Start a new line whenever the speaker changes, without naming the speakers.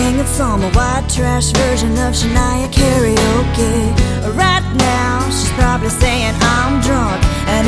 singing some white trash version of Shania karaoke. Right now she's probably saying I'm drunk, and